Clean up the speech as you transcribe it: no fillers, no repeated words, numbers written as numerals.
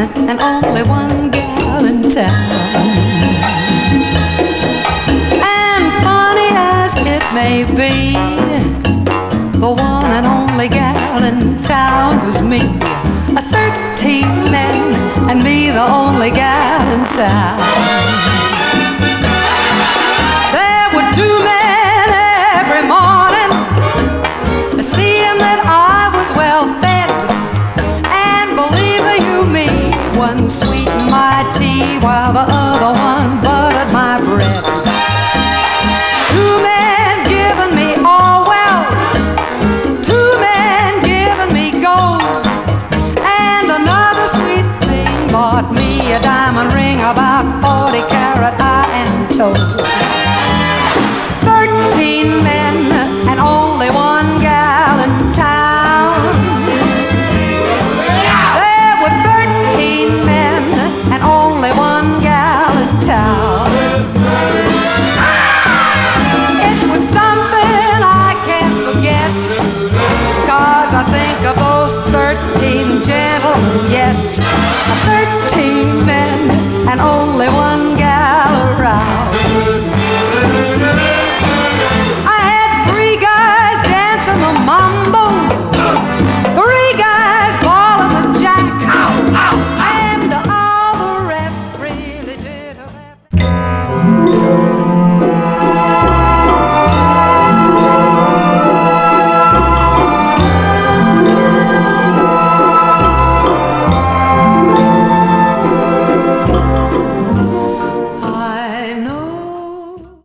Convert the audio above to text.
and only one gal in town. And funny as it may be, the one and only gal in town was me. 13 men and me, the only gal in town. There were 2 men every morning, seeing that I was well fed. And believe you me, one sweetened my tea while the other one buttered my bread. 2 men giving me all wells, 2 men giving me gold, and another sweet thing bought me a diamond ring about 40 carat, I am told. 13 men and only one gal in town. There were 13 men and only one gal in town. It was something I can't forget, 'cause I think of those 13 gentlemen yet. 13 men and only one